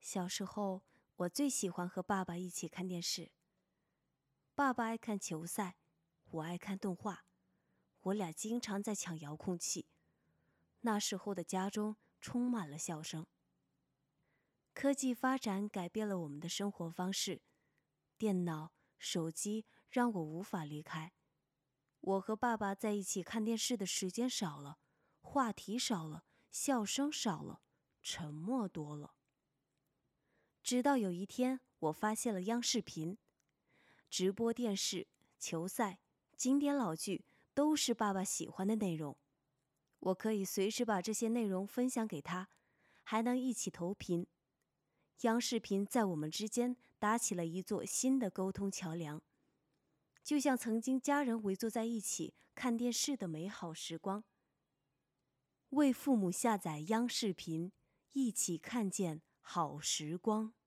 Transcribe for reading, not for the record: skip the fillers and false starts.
小时候，我最喜欢和爸爸一起看电视。爸爸爱看球赛，我爱看动画，我俩经常在抢遥控器。那时候的家中充满了笑声。科技发展改变了我们的生活方式，电脑、手机让我无法离开。我和爸爸在一起看电视的时间少了，话题少了，笑声少了，沉默多了。直到有一天，我发现了央视频，直播电视、球赛、经典老剧都是爸爸喜欢的内容。我可以随时把这些内容分享给他，还能一起投屏。央视频在我们之间搭起了一座新的沟通桥梁，就像曾经家人围坐在一起看电视的美好时光。为父母下载央视频，一起看见好时光。